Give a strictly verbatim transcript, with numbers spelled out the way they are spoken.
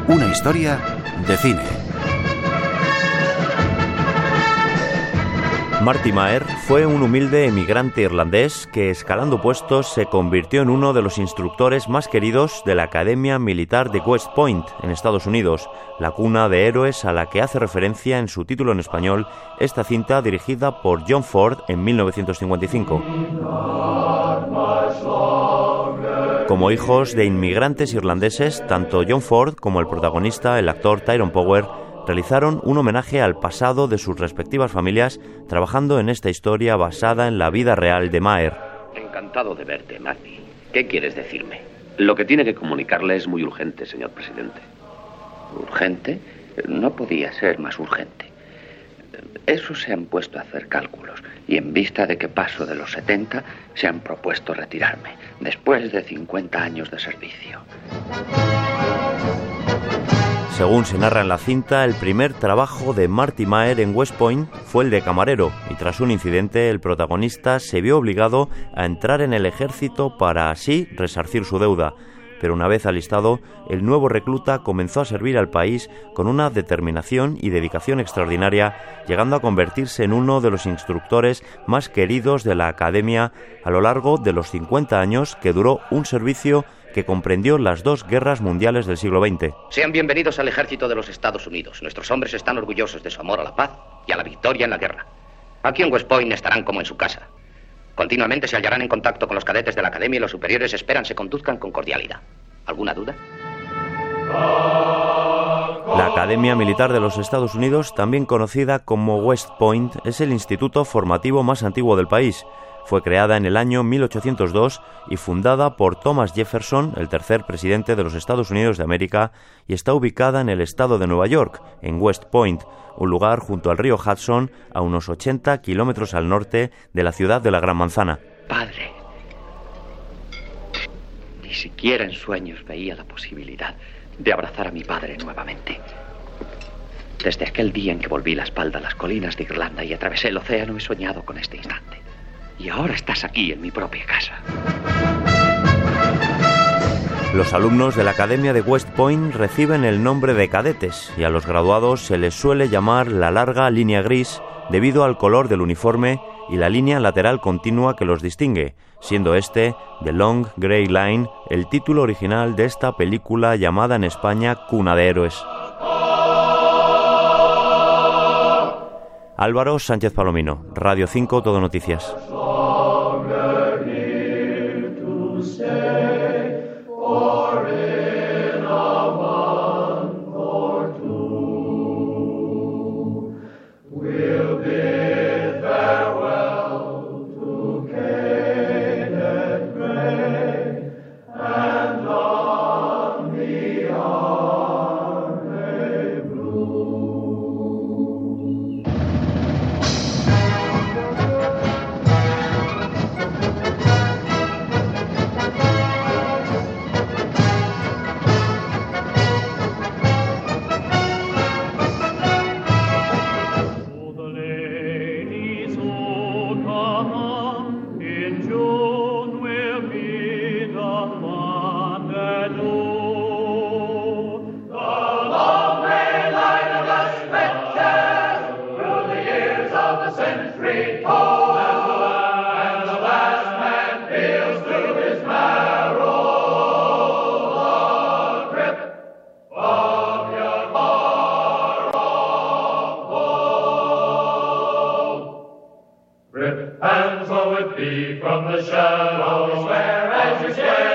Una historia de cine. Marty Maher fue un humilde emigrante irlandés que, escalando puestos, se convirtió en uno de los instructores más queridos de la Academia Militar de West Point, en Estados Unidos, la cuna de héroes a la que hace referencia en su título en español esta cinta dirigida por John Ford en mil novecientos cincuenta y cinco. Como hijos de inmigrantes irlandeses, tanto John Ford como el protagonista, el actor Tyrone Power, realizaron un homenaje al pasado de sus respectivas familias, trabajando en esta historia basada en la vida real de Maher. Encantado de verte, Marty. ¿Qué quieres decirme? Lo que tiene que comunicarle es muy urgente, señor presidente. ¿Urgente? No podía ser más urgente. Esos se han puesto a hacer cálculos y en vista de que paso de los setenta, se han propuesto retirarme, después de cincuenta años de servicio. Según se narra en la cinta, el primer trabajo de Marty Maher en West Point fue el de camarero, y tras un incidente el protagonista se vio obligado a entrar en el ejército para así resarcir su deuda. Pero una vez alistado, el nuevo recluta comenzó a servir al país con una determinación y dedicación extraordinaria, llegando a convertirse en uno de los instructores más queridos de la Academia a lo largo de los cincuenta años que duró un servicio que comprendió las dos guerras mundiales del siglo veinte. Sean bienvenidos al ejército de los Estados Unidos. Nuestros hombres están orgullosos de su amor a la paz y a la victoria en la guerra. Aquí en West Point estarán como en su casa. Continuamente se hallarán en contacto con los cadetes de la academia y los superiores esperan se conduzcan con cordialidad. ¿Alguna duda? La Academia Militar de los Estados Unidos, también conocida como West Point, es el instituto formativo más antiguo del país. Fue creada en el año mil ochocientos dos y fundada por Thomas Jefferson, el tercer presidente de los Estados Unidos de América, y está ubicada en el estado de Nueva York, en West Point, un lugar junto al río Hudson, a unos ochenta kilómetros al norte de la ciudad de la Gran Manzana. Padre, ni siquiera en sueños veía la posibilidad de abrazar a mi padre nuevamente. Desde aquel día en que volví la espalda a las colinas de Irlanda y atravesé el océano, he soñado con este instante. Y ahora estás aquí, en mi propia casa. Los alumnos de la Academia de West Point reciben el nombre de cadetes y a los graduados se les suele llamar la larga línea gris debido al color del uniforme y la línea lateral continua que los distingue, siendo este, The Long Grey Line, el título original de esta película llamada en España Cuna de Héroes. Álvaro Sánchez Palomino, Radio cinco, Todo Noticias. From the shadows where as you stare